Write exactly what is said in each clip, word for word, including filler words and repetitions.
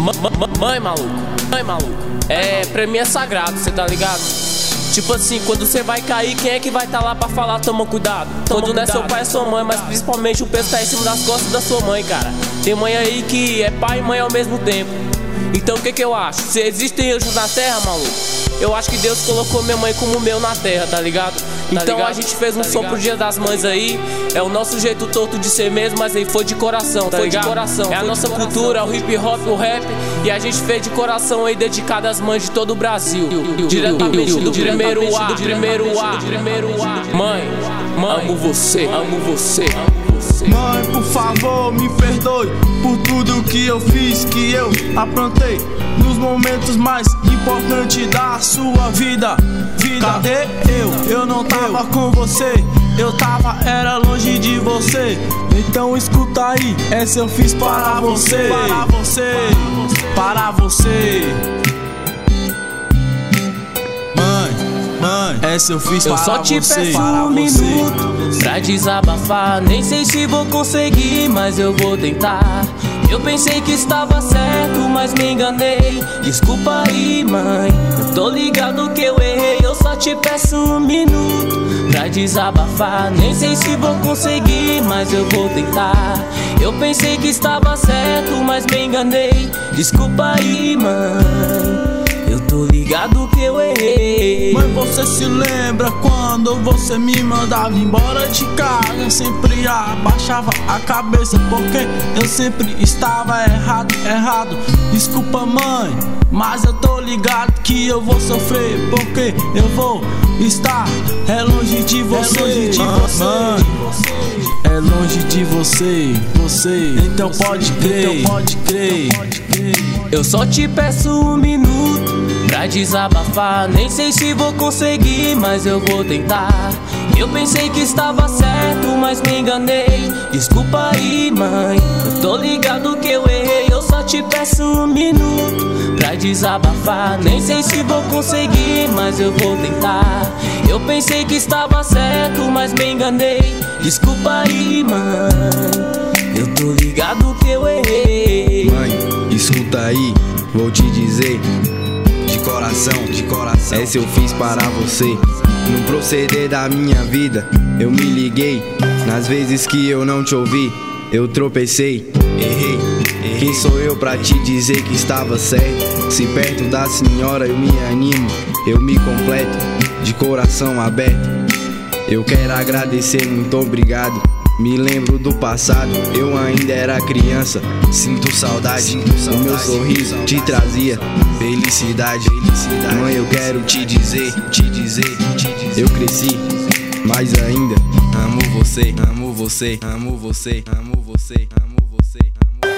Mãe, maluco, mãe, maluco. É, pra mim é sagrado, cê tá ligado? Tipo assim, quando você vai cair, quem é que vai tá lá pra falar, toma cuidado? Quando não é seu pai, é sua mãe, mas principalmente o peso tá em cima das costas da sua mãe, cara. Tem mãe aí que é pai e mãe ao mesmo tempo. Então o que que eu acho? Se existem anjos na terra, maluco, eu acho que Deus colocou minha mãe como meu na terra, tá ligado? Então tá ligado? A gente fez um tá som pro Dia das Mães aí. É o nosso jeito torto de ser mesmo, mas aí foi de coração, tá foi ligado? de coração. É a nossa cultura, o hip hop, o rap. E a gente fez de coração aí, dedicado às mães de todo o Brasil. Diretamente do primeiro A, do primeiro A, do primeiro A. Mãe, mãe, amo você, amo você. Mãe, por favor, me perdoe por tudo que eu fiz, que eu aprontei nos momentos mais importantes da sua vida. Vida, cadê eu? Eu não tava com você, eu tava, era longe de você. Então escuta aí, essa eu fiz para você, para você, para você. Mãe, essa eu fiz eu para só te você, peço para um você. minuto pra desabafar. Nem sei se vou conseguir, mas eu vou tentar. Eu pensei que estava certo, mas me enganei. Desculpa aí, mãe, eu tô ligado que eu errei. Eu só te peço um minuto pra desabafar. Nem sei se vou conseguir, mas eu vou tentar. Eu pensei que estava certo, mas me enganei. Desculpa aí, mãe, eu tô ligado que eu errei. Mãe, você se lembra quando você me mandava embora de casa? Eu sempre abaixava a cabeça porque eu sempre estava errado, errado. Desculpa, mãe, mas eu tô ligado que eu vou sofrer, porque eu vou estar é longe de você, é longe de você. Mãe, é longe de você, você. Então pode crer, então pode crer. Eu só te peço um minuto pra desabafar. Nem sei se vou conseguir, mas eu vou tentar. Eu pensei que estava certo, mas me enganei. Desculpa aí, mãe, eu tô ligado que eu errei. Eu só te peço um minuto pra desabafar. Nem sei se vou conseguir, mas eu vou tentar. Eu pensei que estava certo, mas me enganei. Desculpa aí, mãe, eu tô ligado que eu errei. Mãe, escuta aí, vou te dizer de coração, de coração, essa eu fiz para você. No proceder da minha vida, eu me liguei. Nas vezes que eu não te ouvi, eu tropecei, errei, errei. Quem sou eu pra te dizer que estava certo? Se perto da senhora eu me animo, eu me completo, de coração aberto. Eu quero agradecer, muito obrigado. Me lembro do passado, eu ainda era criança. Sinto saudade, Sinto saudade. O meu sorriso te trazia felicidade. felicidade. Mãe, eu quero te dizer, te dizer, te dizer. Eu cresci, mas ainda amo você, amo você, amo você, amo você, amo você, amo...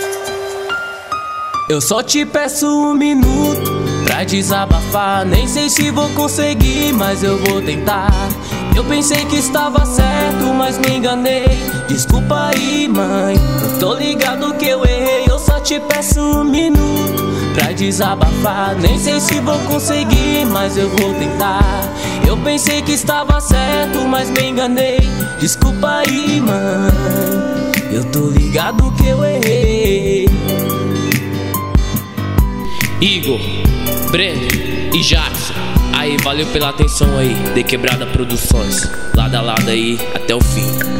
Eu só te peço um minuto pra desabafar. Nem sei se vou conseguir, mas eu vou tentar. Eu pensei que estava certo, mas me enganei. Desculpa aí, mãe, eu tô ligado que eu errei. Eu só te peço um minuto pra desabafar. Nem sei se vou conseguir, mas eu vou tentar. Eu pensei que estava certo, mas me enganei. Desculpa aí, mãe, eu tô ligado que eu errei. Igor, Breno e Jackson, aí, valeu pela atenção aí. De Quebrada Produções, lado a lado aí, até o fim.